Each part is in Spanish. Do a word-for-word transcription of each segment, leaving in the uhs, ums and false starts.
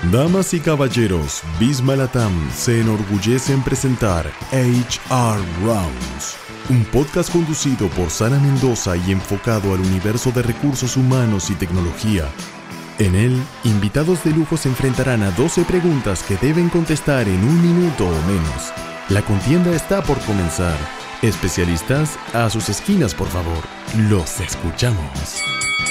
Damas y caballeros, Visma Latam se enorgullece en presentar H R Rounds, un podcast conducido por Sara Mendoza y enfocado al universo de recursos humanos y tecnología. En él, invitados de lujo se enfrentarán a doce preguntas que deben contestar en un minuto o menos. La contienda está por comenzar. Especialistas, a sus esquinas, por favor. Los escuchamos.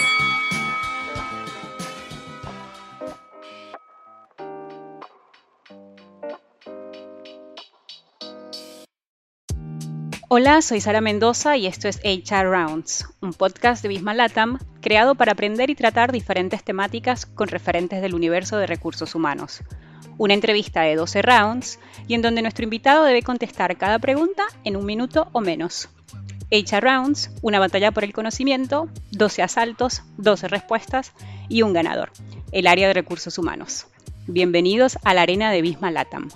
Hola, soy Sara Mendoza y esto es H R Rounds, un podcast de Visma Latam creado para aprender y tratar diferentes temáticas con referentes del universo de recursos humanos. Una entrevista de doce rounds y en donde nuestro invitado debe contestar cada pregunta en un minuto o menos. H R Rounds, una batalla por el conocimiento, doce asaltos, doce respuestas y un ganador, el área de recursos humanos. Bienvenidos a la arena de Visma Latam.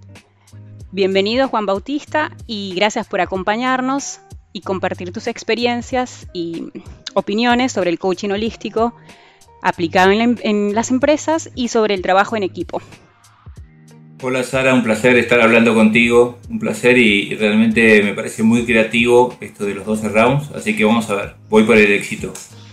Bienvenido Juan Bautista y gracias por acompañarnos y compartir tus experiencias y opiniones sobre el coaching holístico aplicado en, la, en las empresas y sobre el trabajo en equipo. Hola Sara, un placer estar hablando contigo, un placer y realmente me parece muy creativo esto de los doce rounds, así que vamos a ver, voy por el éxito.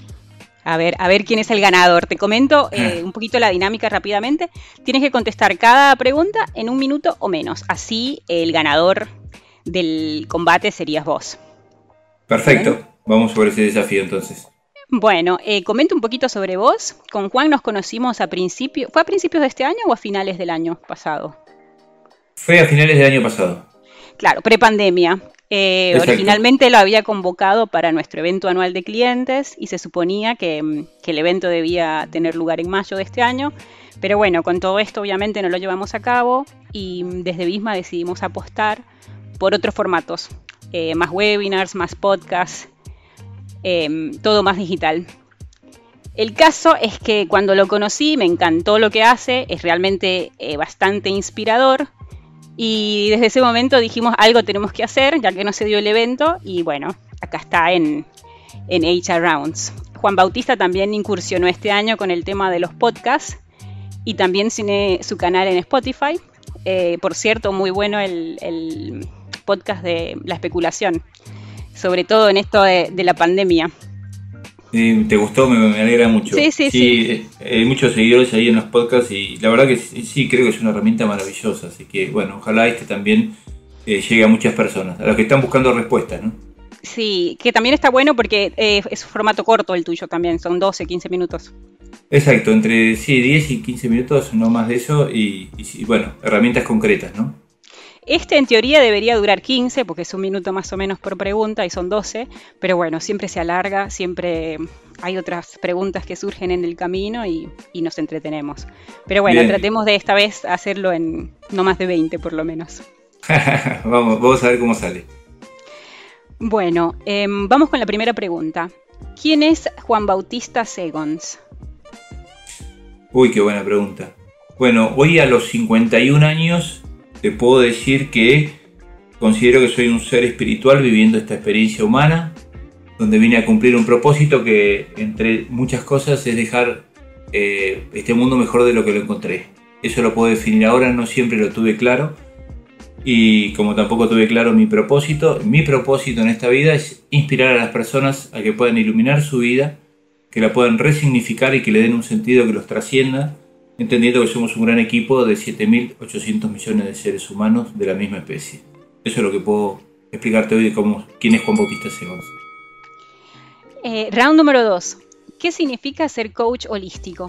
A ver, a ver quién es el ganador. Te comento eh, un poquito la dinámica rápidamente. Tienes que contestar cada pregunta en un minuto o menos. Así el ganador del combate serías vos. Perfecto. ¿Bien? Vamos por ese desafío entonces. Bueno, eh, comento un poquito sobre vos. Con Juan nos conocimos a principios... ¿Fue a principios de este año o a finales del año pasado? Fue a finales del año pasado. Claro, prepandemia. Eh, originalmente lo había convocado para nuestro evento anual de clientes y se suponía que, que el evento debía tener lugar en mayo de este año, pero bueno, con todo esto obviamente no lo llevamos a cabo y desde Visma decidimos apostar por otros formatos, eh, más webinars, más podcasts, eh, todo más digital. El caso es que cuando lo conocí me encantó lo que hace, es realmente eh, bastante inspirador. Y desde ese momento dijimos, algo tenemos que hacer, ya que no se dio el evento, y bueno, acá está en, en H R Rounds. Juan Bautista también incursionó este año con el tema de los podcasts, y también tiene su canal en Spotify. Eh, por cierto, muy bueno el, el podcast de la especulación, sobre todo en esto de, de la pandemia. Sí, ¿te gustó? Me, me alegra mucho. Sí, sí, sí. sí. Hay muchos seguidores ahí en los podcasts y la verdad que sí, sí creo que es una herramienta maravillosa. Así que, bueno, ojalá este también eh, llegue a muchas personas, a los que están buscando respuestas, ¿no? Sí, que también está bueno porque eh, es un formato corto el tuyo también, son doce, quince minutos. Exacto, entre sí, diez y quince minutos, no más de eso, y, y bueno, herramientas concretas, ¿no? Este en teoría debería durar quince, porque es un minuto más o menos por pregunta y son doce, pero bueno, siempre se alarga, siempre hay otras preguntas que surgen en el camino y, y nos entretenemos. Pero bueno, bien, tratemos de esta vez hacerlo en no más de veinte por lo menos. vamos, vamos a ver cómo sale. Bueno, eh, vamos con la primera pregunta. ¿Quién es Juan Bautista Segons? Uy, qué buena pregunta. Bueno, hoy a los cincuenta y un años... te puedo decir que considero que soy un ser espiritual viviendo esta experiencia humana, donde vine a cumplir un propósito que, entre muchas cosas, es dejar eh, este mundo mejor de lo que lo encontré. Eso lo puedo definir ahora, no siempre lo tuve claro, y como tampoco tuve claro mi propósito, mi propósito en esta vida es inspirar a las personas a que puedan iluminar su vida, que la puedan resignificar y que le den un sentido que los trascienda, entendiendo que somos un gran equipo de siete mil ochocientos millones de seres humanos de la misma especie. Eso es lo que puedo explicarte hoy de cómo, quién es Juan Bautista Segons. Eh, round número dos. ¿Qué significa ser coach holístico?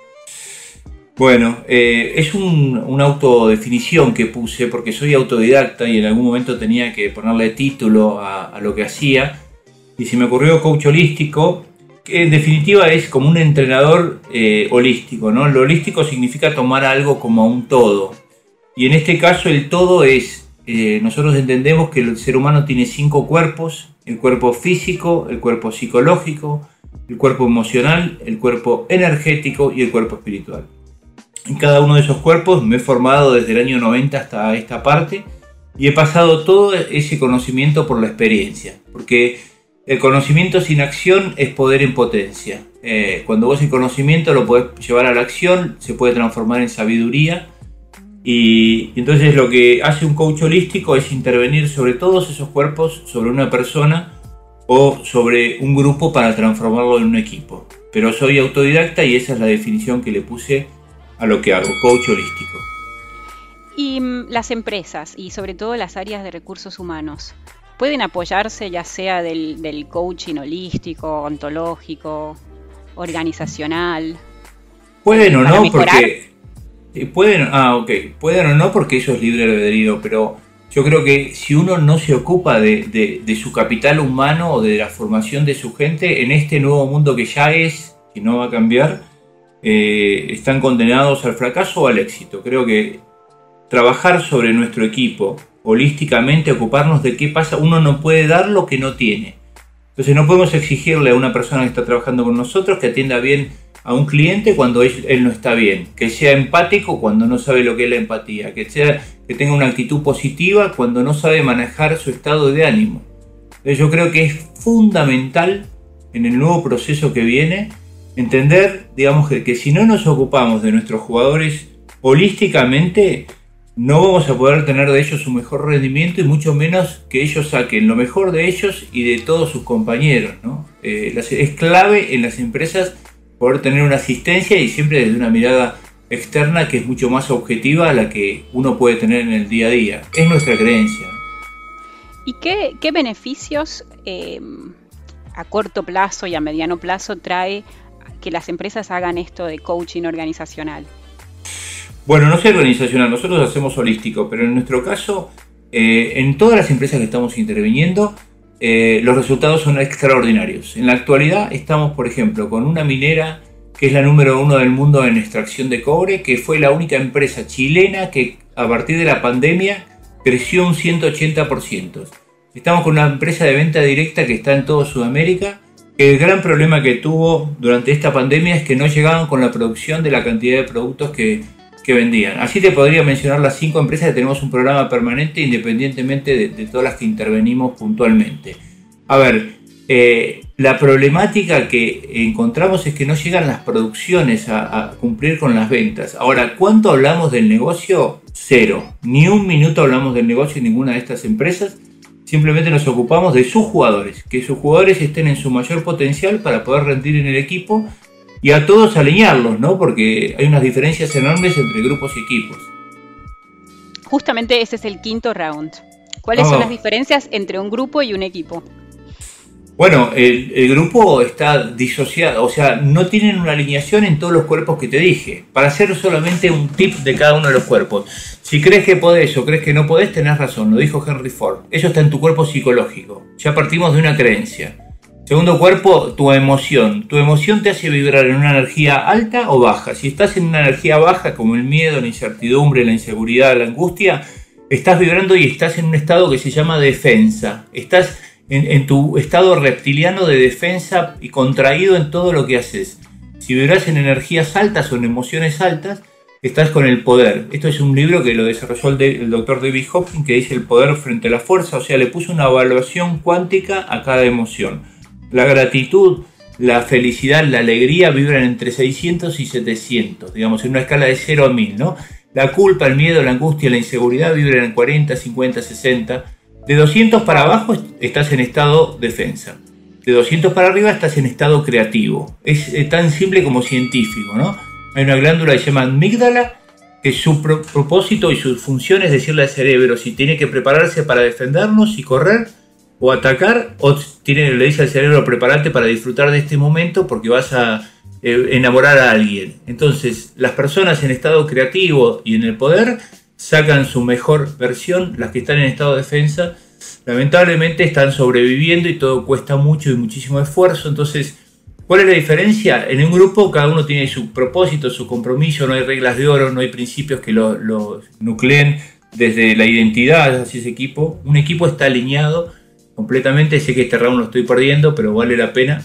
Bueno, eh, es un, una autodefinición que puse porque soy autodidacta y en algún momento tenía que ponerle título a, a lo que hacía. Y se me ocurrió coach holístico, que en definitiva es como un entrenador eh, holístico, ¿no? Lo holístico significa tomar algo como un todo. Y en este caso el todo es, eh, nosotros entendemos que el ser humano tiene cinco cuerpos: el cuerpo físico, el cuerpo psicológico, el cuerpo emocional, el cuerpo energético y el cuerpo espiritual. En cada uno de esos cuerpos me he formado desde el año noventa hasta esta parte y he pasado todo ese conocimiento por la experiencia, porque el conocimiento sin acción es poder en potencia. Eh, cuando vos el conocimiento lo podés llevar a la acción, se puede transformar en sabiduría. Y, y entonces lo que hace un coach holístico es intervenir sobre todos esos cuerpos, sobre una persona o sobre un grupo para transformarlo en un equipo. Pero soy autodidacta y esa es la definición que le puse a lo que hago, coach holístico. Y mm, las empresas y sobre todo las áreas de recursos humanos, ¿pueden apoyarse ya sea del, del coaching holístico, ontológico, organizacional? Pueden o para no, mejorar? porque eh, pueden, ah, ok, pueden o no porque eso es libre albedrío, pero yo creo que si uno no se ocupa de, de, de su capital humano o de la formación de su gente en este nuevo mundo que ya es, que no va a cambiar, eh, están condenados al fracaso o al éxito. Creo que trabajar sobre nuestro equipo holísticamente, ocuparnos de qué pasa, uno no puede dar lo que no tiene. Entonces no podemos exigirle a una persona que está trabajando con nosotros que atienda bien a un cliente cuando él, él no está bien, que sea empático cuando no sabe lo que es la empatía, que, sea, que tenga una actitud positiva cuando no sabe manejar su estado de ánimo. Entonces yo creo que es fundamental en el nuevo proceso que viene entender, digamos, que, que si no nos ocupamos de nuestros jugadores holísticamente, no vamos a poder tener de ellos un mejor rendimiento y mucho menos que ellos saquen lo mejor de ellos y de todos sus compañeros, ¿no? Eh, es clave en las empresas poder tener una asistencia y siempre desde una mirada externa que es mucho más objetiva a la que uno puede tener en el día a día. Es nuestra creencia. ¿Y qué, qué beneficios eh, a corto plazo y a mediano plazo trae que las empresas hagan esto de coaching organizacional? Bueno, no sé organizacional, nosotros hacemos holístico, pero en nuestro caso, eh, en todas las empresas que estamos interviniendo, eh, los resultados son extraordinarios. En la actualidad estamos, por ejemplo, con una minera que es la número uno del mundo en extracción de cobre, que fue la única empresa chilena que a partir de la pandemia creció un ciento ochenta por ciento. Estamos con una empresa de venta directa que está en toda Sudamérica, que el gran problema que tuvo durante esta pandemia es que no llegaban con la producción de la cantidad de productos que que vendían. Así te podría mencionar las cinco empresas que tenemos un programa permanente independientemente de, de todas las que intervenimos puntualmente. A ver, eh, la problemática que encontramos es que no llegan las producciones a, a cumplir con las ventas. Ahora, ¿cuánto hablamos del negocio? Cero. Ni un minuto hablamos del negocio en ninguna de estas empresas. Simplemente nos ocupamos de sus jugadores, que sus jugadores estén en su mayor potencial para poder rendir en el equipo y a todos alinearlos, ¿no? Porque hay unas diferencias enormes entre grupos y equipos. Justamente ese es el quinto round. ¿Cuáles oh. son las diferencias entre un grupo y un equipo? Bueno, el, el grupo está disociado, o sea, no tienen una alineación en todos los cuerpos que te dije. Para hacer solamente un tip de cada uno de los cuerpos. Si crees que podés o crees que no podés, tenés razón, lo dijo Henry Ford. Eso está en tu cuerpo psicológico. Ya partimos de una creencia. Segundo cuerpo, tu emoción. Tu emoción te hace vibrar en una energía alta o baja. Si estás en una energía baja, como el miedo, la incertidumbre, la inseguridad, la angustia, estás vibrando y estás en un estado que se llama defensa. Estás en, en tu estado reptiliano de defensa y contraído en todo lo que haces. Si vibras en energías altas o en emociones altas, estás con el poder. Esto es un libro que lo desarrolló el, de, el doctor David Hawkins, que dice el poder frente a la fuerza. O sea, le puso una evaluación cuántica a cada emoción. La gratitud, la felicidad, la alegría vibran entre seiscientos y setecientos, digamos, en una escala de cero a mil, ¿no? La culpa, el miedo, la angustia, la inseguridad vibran en cuarenta, cincuenta, sesenta. De doscientos para abajo estás en estado defensa. De doscientos para arriba estás en estado creativo. Es tan simple como científico, ¿no? Hay una glándula que se llama amígdala, que su pro- propósito y su función es decirle al cerebro si tiene que prepararse para defendernos y correr, o atacar, o tiene, le dice al cerebro prepararte para disfrutar de este momento porque vas a eh, enamorar a alguien. Entonces las personas en estado creativo y en el poder sacan su mejor versión. Las que están en estado de defensa lamentablemente están sobreviviendo y todo cuesta mucho y muchísimo esfuerzo. Entonces, ¿cuál es la diferencia? En un grupo cada uno tiene su propósito, su compromiso, no hay reglas de oro, no hay principios que lo, lo nucleen desde la identidad hacia ese equipo. Un equipo está alineado completamente. Sé que este round lo estoy perdiendo, pero vale la pena.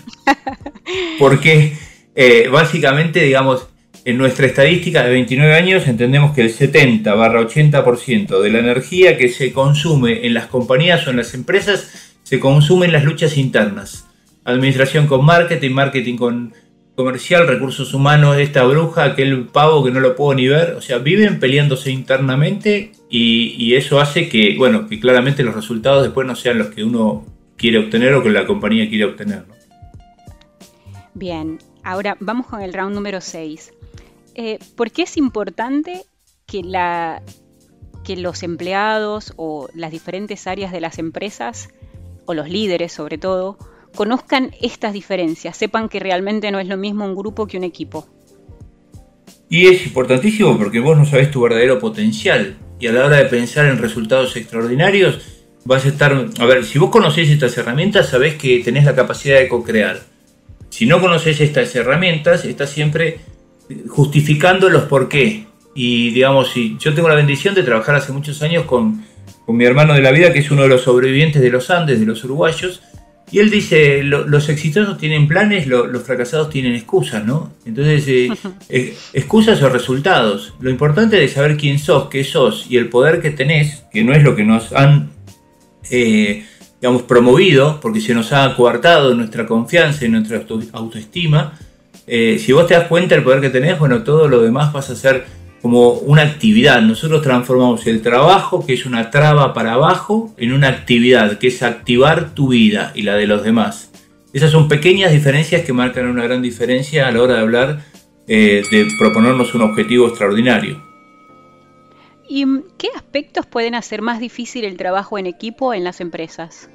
Porque eh, básicamente, digamos, en nuestra estadística de veintinueve años entendemos que el setenta barra ochenta por ciento de la energía que se consume en las compañías o en las empresas se consumen las luchas internas. Administración con marketing, marketing con comercial, recursos humanos, esta bruja, aquel pavo que no lo puedo ni ver. O sea, viven peleándose internamente y, y eso hace que, bueno, que claramente los resultados después no sean los que uno quiere obtener o que la compañía quiere obtener, ¿no? Bien, ahora vamos con el round número seis. Eh, ¿Por qué es importante que, la, que los empleados o las diferentes áreas de las empresas, o los líderes sobre todo, conozcan estas diferencias, sepan que realmente no es lo mismo un grupo que un equipo? Y es importantísimo porque vos no sabés tu verdadero potencial y a la hora de pensar en resultados extraordinarios vas a estar... A ver, si vos conocés estas herramientas sabés que tenés la capacidad de co-crear. Si no conocés estas herramientas estás siempre justificando los por qué. Y digamos, si yo tengo la bendición de trabajar hace muchos años con, con mi hermano de la vida, que es uno de los sobrevivientes de los Andes, de los uruguayos, y él dice, lo, los exitosos tienen planes, lo, los fracasados tienen excusas, ¿no? Entonces, eh, eh, excusas o resultados. Lo importante es saber quién sos, qué sos y el poder que tenés, que no es lo que nos han, eh, digamos, promovido, porque se nos ha coartado nuestra confianza y nuestra auto, autoestima. Eh, si vos te das cuenta del poder que tenés, bueno, todo lo demás pasa a ser como una actividad. Nosotros transformamos el trabajo, que es una traba para abajo, en una actividad, que es activar tu vida y la de los demás. Esas son pequeñas diferencias que marcan una gran diferencia a la hora de hablar, eh, de proponernos un objetivo extraordinario. ¿Y qué aspectos pueden hacer más difícil el trabajo en equipo en las empresas?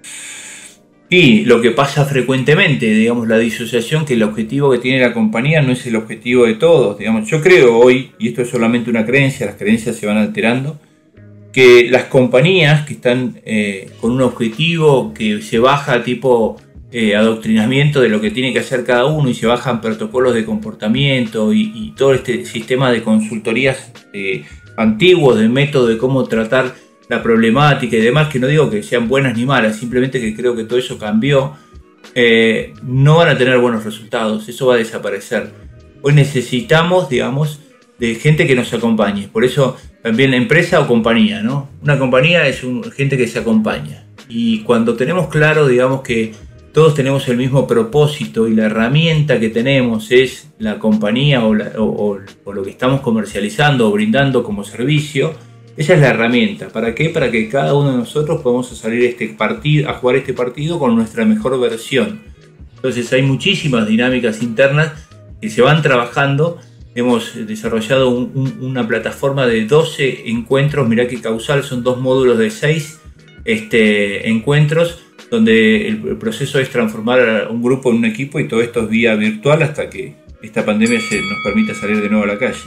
Y lo que pasa frecuentemente, digamos, la disociación, que el objetivo que tiene la compañía no es el objetivo de todos. Digamos, yo creo hoy, y esto es solamente una creencia, las creencias se van alterando, que las compañías que están eh, con un objetivo que se baja tipo eh, adoctrinamiento de lo que tiene que hacer cada uno y se bajan protocolos de comportamiento y, y todo este sistema de consultorías eh, antiguos, de método de cómo tratar la problemática y demás, que no digo que sean buenas ni malas, simplemente que creo que todo eso cambió, eh, no van a tener buenos resultados, eso va a desaparecer. Hoy necesitamos, digamos, de gente que nos acompañe, por eso también empresa o compañía, ¿no? Una compañía es un, gente que se acompaña, y cuando tenemos claro, digamos, que todos tenemos el mismo propósito y la herramienta que tenemos es la compañía o, la, o, o lo que estamos comercializando o brindando como servicio, esa es la herramienta. ¿Para qué? Para que cada uno de nosotros podamos salir este partido, a jugar este partido con nuestra mejor versión. Entonces hay muchísimas dinámicas internas que se van trabajando. Hemos desarrollado un, un, una plataforma de doce encuentros. Mirá que causal, son dos módulos de seis este, encuentros, donde el, el proceso es transformar a un grupo en un equipo y todo esto es vía virtual hasta que esta pandemia se nos permita salir de nuevo a la calle.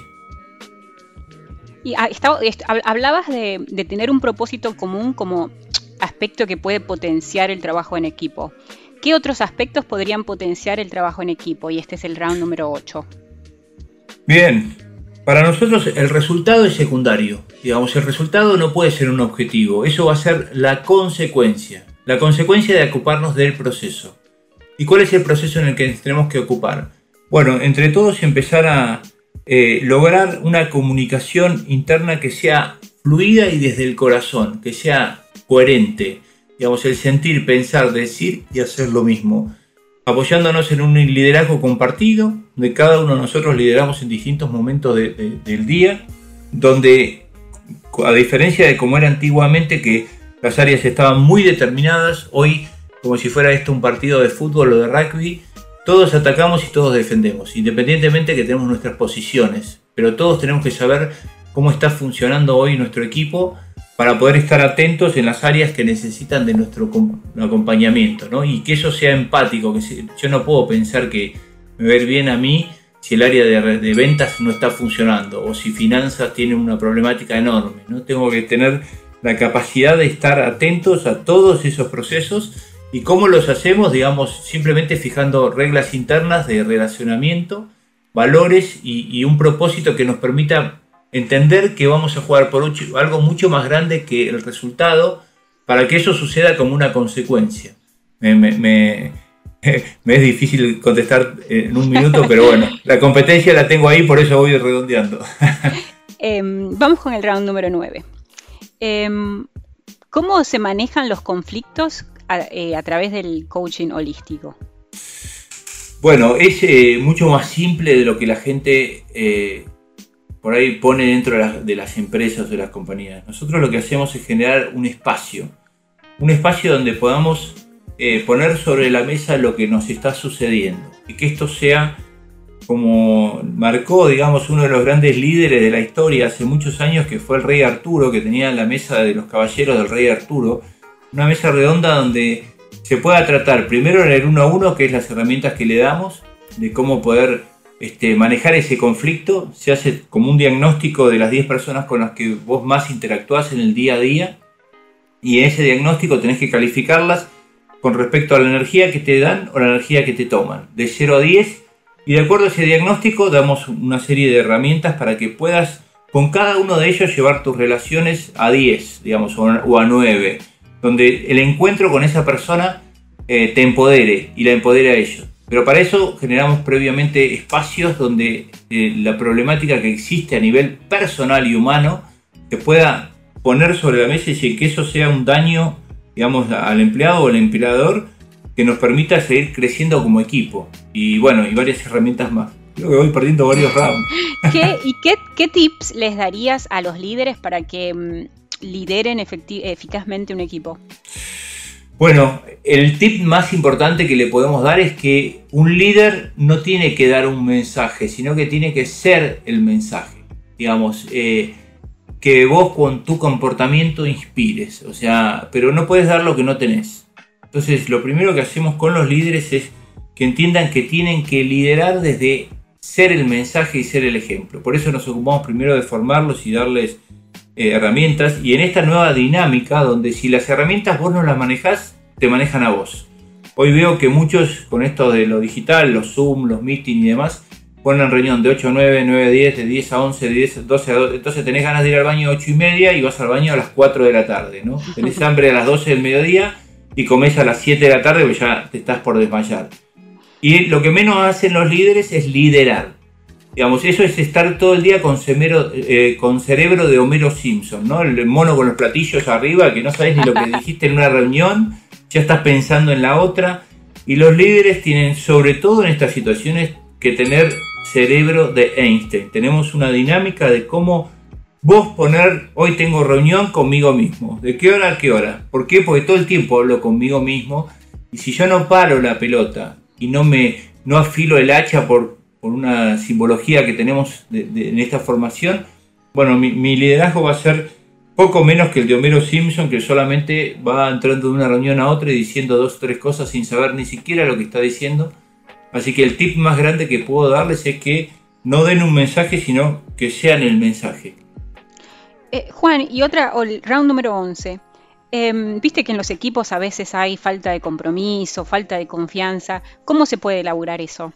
Y hablabas de, de tener un propósito común como aspecto que puede potenciar el trabajo en equipo. ¿Qué otros aspectos podrían potenciar el trabajo en equipo? Y este es el round número ocho. Bien, para nosotros el resultado es secundario. Digamos, el resultado no puede ser un objetivo, eso va a ser la consecuencia. La consecuencia de ocuparnos del proceso. ¿Y cuál es el proceso en el que tenemos que ocupar? Bueno, entre todos empezar a Eh, lograr una comunicación interna que sea fluida y desde el corazón, que sea coherente, digamos, el sentir, pensar, decir y hacer lo mismo, apoyándonos en un liderazgo compartido, donde cada uno de nosotros lideramos en distintos momentos de, de, del día, donde, a diferencia de como era antiguamente, que las áreas estaban muy determinadas, hoy, como si fuera esto un partido de fútbol o de rugby, todos atacamos y todos defendemos, independientemente que tenemos nuestras posiciones, pero todos tenemos que saber cómo está funcionando hoy nuestro equipo para poder estar atentos en las áreas que necesitan de nuestro acompañamiento, ¿no? Y que eso sea empático, que yo no puedo pensar que me va a ir bien a mí si el área de, de ventas no está funcionando o si finanzas tiene una problemática enorme, ¿no? Tengo que tener la capacidad de estar atentos a todos esos procesos. ¿Y cómo los hacemos? Digamos, simplemente fijando reglas internas de relacionamiento, valores y, y un propósito que nos permita entender que vamos a jugar por algo mucho más grande que el resultado para que eso suceda como una consecuencia. Me, me, me, me es difícil contestar en un minuto, pero bueno, la competencia la tengo ahí, por eso voy redondeando. eh, vamos con el round número nueve. Eh, ¿Cómo se manejan los conflictos a, eh, a través del coaching holístico? Bueno, es eh, mucho más simple de lo que la gente eh, por ahí pone dentro de, la, de las empresas o de las compañías. Nosotros lo que hacemos es generar un espacio, un espacio donde podamos eh, poner sobre la mesa lo que nos está sucediendo y que esto sea, como marcó, digamos, uno de los grandes líderes de la historia hace muchos años, que fue el rey Arturo, que tenía la mesa de los caballeros del rey Arturo, una mesa redonda donde se pueda tratar primero en el uno a uno, que es las herramientas que le damos, de cómo poder este, manejar ese conflicto. Se hace como un diagnóstico de las diez personas con las que vos más interactuás en el día a día, y en ese diagnóstico tenés que calificarlas con respecto a la energía que te dan o la energía que te toman, de cero a diez, y de acuerdo a ese diagnóstico damos una serie de herramientas para que puedas con cada uno de ellos llevar tus relaciones a diez, digamos, o a nueve, donde el encuentro con esa persona eh, te empodere y la empodere a ellos. Pero para eso generamos previamente espacios donde eh, la problemática que existe a nivel personal y humano se pueda poner sobre la mesa y sin que eso sea un daño, digamos, al empleado o al empleador, que nos permita seguir creciendo como equipo. Y bueno, y varias herramientas más. Creo que voy perdiendo varios rounds. ¿Qué, ¿Y qué, qué tips les darías a los líderes para que mmm, lideren efecti- eficazmente un equipo? Bueno, el tip más importante que le podemos dar es que un líder no tiene que dar un mensaje, sino que tiene que ser el mensaje. Digamos, eh, que vos con tu comportamiento inspires, o sea, pero no puedes dar lo que no tenés. Entonces, lo primero que hacemos con los líderes es que entiendan que tienen que liderar desde ser el mensaje y ser el ejemplo. Por eso nos ocupamos primero de formarlos y darles eh, herramientas. Y en esta nueva dinámica, donde si las herramientas vos no las manejás, te manejan a vos. Hoy veo que muchos, con esto de lo digital, los Zoom, los meeting y demás, ponen reunión de ocho a nueve, nueve a diez, de diez a once, de diez a doce a doce. Entonces tenés ganas de ir al baño a ocho y media y vas al baño a las cuatro de la tarde, ¿no? Tenés hambre a las doce del mediodía y comés a las siete de la tarde porque ya te estás por desmayar. Y lo que menos hacen los líderes es liderar. Digamos, eso es estar todo el día con, semero, eh, con cerebro de Homero Simpson, ¿no? El mono con los platillos arriba, que no sabes ni lo que dijiste en una reunión, ya estás pensando en la otra. Y los líderes tienen, sobre todo en estas situaciones, que tener cerebro de Einstein. Tenemos una dinámica de cómo vos poner, hoy tengo reunión conmigo mismo. ¿De qué hora a qué hora? ¿Por qué? Porque todo el tiempo hablo conmigo mismo. Y si yo no paro la pelota y no me no afilo el hacha por, por una simbología que tenemos de, de, en esta formación, bueno, mi, mi liderazgo va a ser poco menos que el de Homero Simpson, que solamente va entrando de una reunión a otra y diciendo dos o tres cosas sin saber ni siquiera lo que está diciendo. Así que el tip más grande que puedo darles es que no den un mensaje, sino que sean el mensaje. Eh, Juan, y otra, el round número once. Eh, Viste que en los equipos a veces hay falta de compromiso, falta de confianza. ¿Cómo se puede elaborar eso?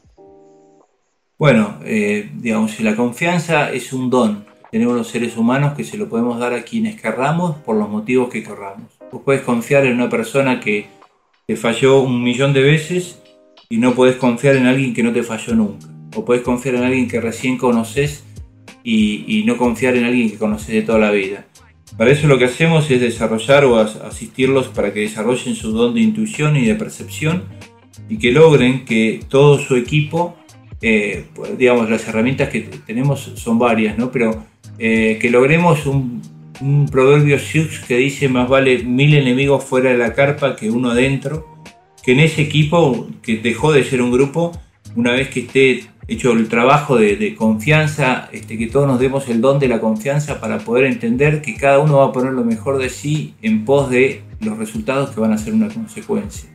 Bueno, eh, digamos, la confianza es un don que tenemos los seres humanos, que se lo podemos dar a quienes querramos por los motivos que querramos. Vos podés confiar en una persona que te falló un millón de veces y no podés confiar en alguien que no te falló nunca. O podés confiar en alguien que recién conoces y, y no confiar en alguien que conoces de toda la vida. Para eso lo que hacemos es desarrollar o asistirlos para que desarrollen su don de intuición y de percepción y que logren que todo su equipo, eh, digamos, las herramientas que tenemos son varias, ¿no? Pero eh, que logremos un, un proverbio Sioux que dice: más vale mil enemigos fuera de la carpa que uno adentro. Que en ese equipo, que dejó de ser un grupo, una vez que esté hecho el trabajo de, de confianza, este, que todos nos demos el don de la confianza para poder entender que cada uno va a poner lo mejor de sí en pos de los resultados que van a ser una consecuencia.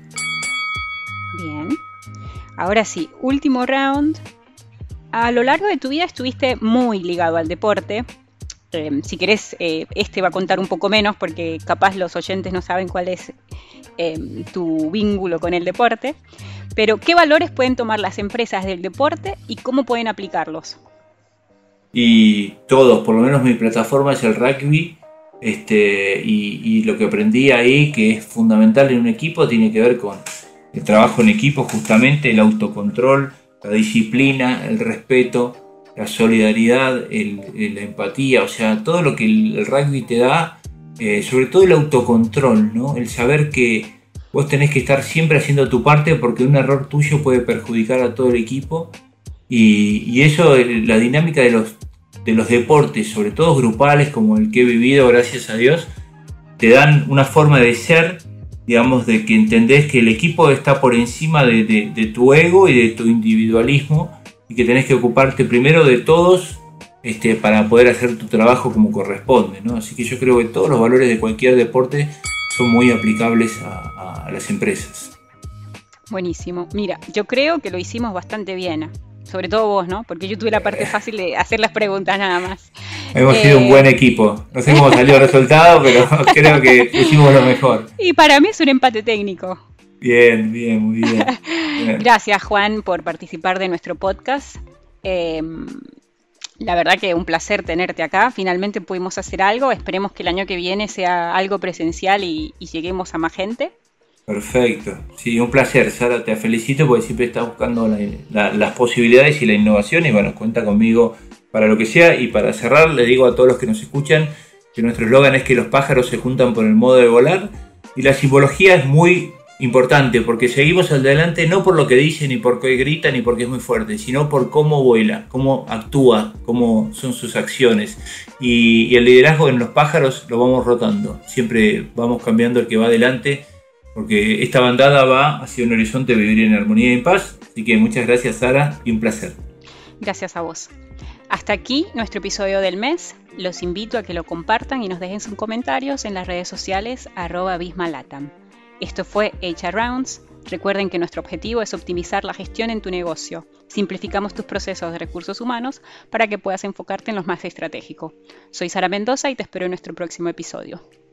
Bien. Ahora sí, último round. A lo largo de tu vida estuviste muy ligado al deporte. Eh, si querés, eh, este va a contar un poco menos porque capaz los oyentes no saben cuál es eh, tu vínculo con el deporte. Pero, ¿qué valores pueden tomar las empresas del deporte y cómo pueden aplicarlos? Y todos, por lo menos mi plataforma es el rugby, este, y, y lo que aprendí ahí, que es fundamental en un equipo, tiene que ver con el trabajo en equipo, justamente el autocontrol, la disciplina, el respeto, la solidaridad, el, el, la empatía, o sea, todo lo que el, el rugby te da, eh, sobre todo el autocontrol, ¿no? El saber que vos tenés que estar siempre haciendo tu parte porque un error tuyo puede perjudicar a todo el equipo. Y, y eso, la dinámica de los, de los deportes, sobre todo grupales como el que he vivido, gracias a Dios, te dan una forma de ser, digamos, de que entendés que el equipo está por encima de, de, de tu ego y de tu individualismo, y que tenés que ocuparte primero de todos este, para poder hacer tu trabajo como corresponde, ¿no? Así que yo creo que todos los valores de cualquier deporte son muy aplicables a, a las empresas. Buenísimo. Mira, yo creo que lo hicimos bastante bien, sobre todo vos, ¿no? Porque yo tuve la parte fácil de hacer las preguntas nada más. Hemos eh... sido un buen equipo. No sé cómo salió el resultado, pero creo que hicimos lo mejor. Y para mí es un empate técnico. Bien, bien, muy bien. bien. Gracias, Juan, por participar de nuestro podcast. Eh, la verdad que un placer tenerte acá. Finalmente pudimos hacer algo. Esperemos que el año que viene sea algo presencial y, y lleguemos a más gente. Perfecto, sí, un placer, Sara, te felicito porque siempre estás buscando la, la, las posibilidades y la innovación, y bueno, cuenta conmigo para lo que sea. Y para cerrar, le digo a todos los que nos escuchan que nuestro eslogan es que los pájaros se juntan por el modo de volar, y la simbología es muy importante porque seguimos adelante no por lo que dice, ni por qué grita, ni porque es muy fuerte, sino por cómo vuela, cómo actúa, cómo son sus acciones. Y, y el liderazgo en los pájaros lo vamos rotando, siempre vamos cambiando el que va adelante, porque esta bandada va hacia un horizonte de vivir en armonía y en paz. Así que muchas gracias, Sara, y un placer. Gracias a vos. Hasta aquí nuestro episodio del mes. Los invito a que lo compartan y nos dejen sus comentarios en las redes sociales arroba BismaLatam. Esto fue H R Rounds. Recuerden que nuestro objetivo es optimizar la gestión en tu negocio. Simplificamos tus procesos de recursos humanos para que puedas enfocarte en lo más estratégico. Soy Sara Mendoza y te espero en nuestro próximo episodio.